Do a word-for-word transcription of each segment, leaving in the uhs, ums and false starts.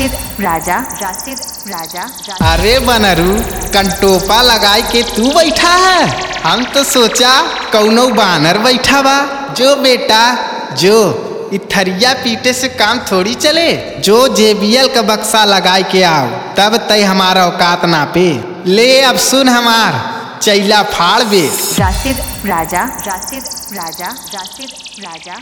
राशिद राजा राशिद राजा। अरे बनरू कंटोपा लगाई के तू बैठा है, हम तो सोचा कौनो बानर बैठा बा। जो बेटा जो इथरिया पीटे से काम थोड़ी चले, जो जेबीएल का बक्सा लगाई के आओ तब तय हमारा औकात ना पे। ले अब सुन हमार चैला फाड़ बे। राशिद राजा राशिद राजा राशिद राजा।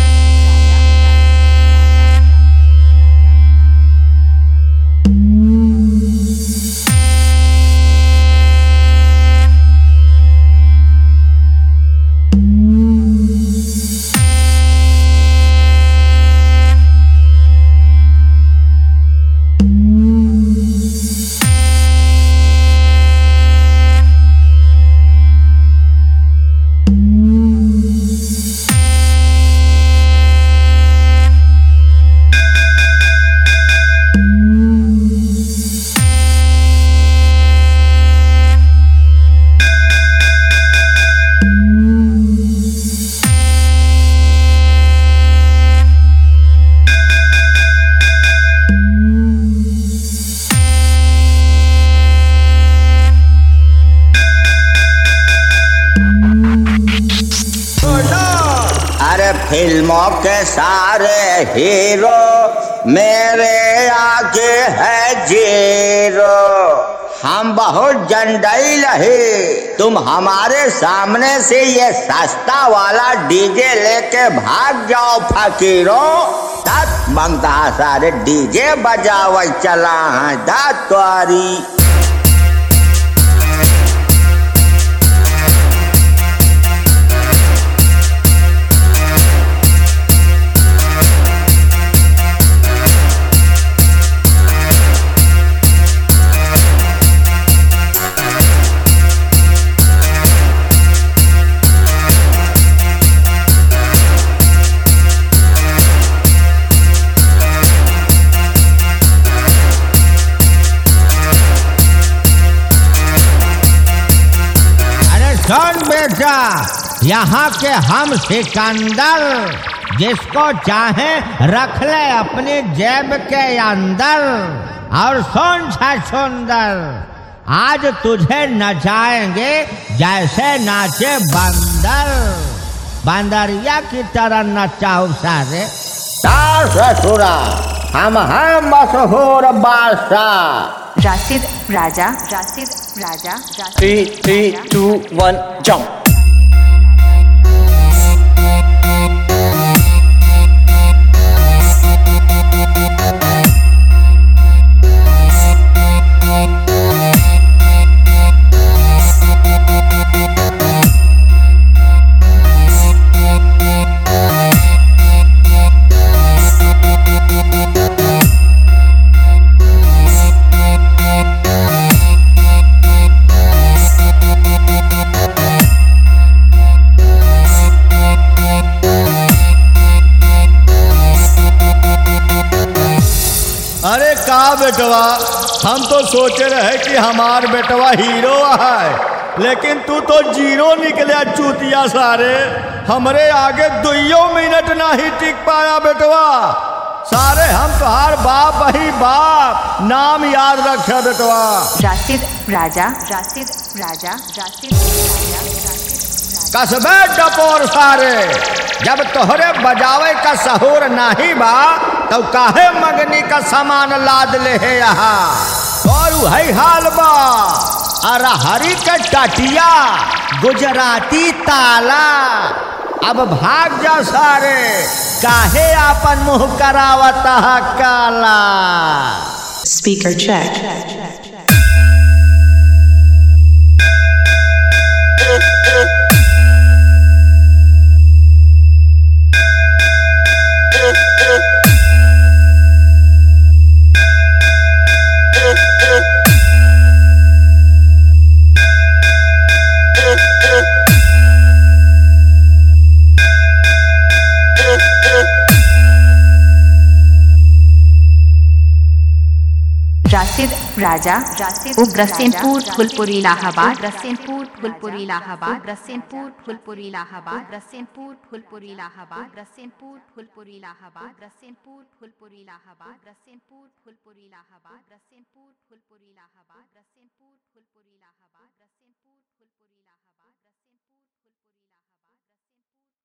फिल्मों के सारे हीरो मेरे आगे है जीरो। हम बहुत जंडई रहे, तुम हमारे सामने से ये सस्ता वाला डीजे लेके भाग जाओ फकीरों। दस मंगता सारे डीजे बजावे चला है दातवारी। सुन बेटा, यहाँ के हम सिकंदर, जिसको चाहे रख ले अपनी जेब के अंदर। और सुन सुंदर, आज तुझे नचाएंगे जैसे नाचे बंदर। बंदरिया की तरह नचाओ सारे। ससुरा हम हैं मशहूर बादशाह। Rashid Raja Rashid Raja. Three three two one jump. अरे का बेटवा, हम तो सोचे रहे कि हमार बेटवा हीरो है, लेकिन तू तो जीरो निकले चूतिया सारे। हमरे आगे दुइयो मिनट नहीं टिक पाया बेटवा। सारे हम तुहार बाप ही बाप, नाम याद रखे बेटवा। राशिद राजा राशिद राजा राशिद राजा। कसबे डपोर सारे, जब तोहरे बजावे का सहूर नहीं बा तो काहे मगनी का सामान लाद ले है यहाँ। और वही हाल बा अरहरी के टटिया गुजराती ताला। अब भाग जा सारे, काहे आपन मुँह करावता काला। Speaker check. राशिद राजा राशिद उग्रसेनपुर फुलपुर इलाहाबाद उग्रसेनपुर फुलपुर इलाहाबाद उग्रसेनपुर फुलपुर इलाहाबाद उग्रसेनपुर फुलपुर इलाहाबाद उग्रसेनपुर फुलपुर इलाहाबाद उग्रसेनपुर फुलपुर इलाहाबाद उग्रसेनपुर फुलपुर इलाहाबाद उग्रसेनपुर फुलपुर इलाहाबाद उग्रसेनपुर फुलपुर इलाहाबाद उग्रसेनपुर फुलपुर इलाहाबाद उग्रसेनपुर फुलपुर इलाहाबाद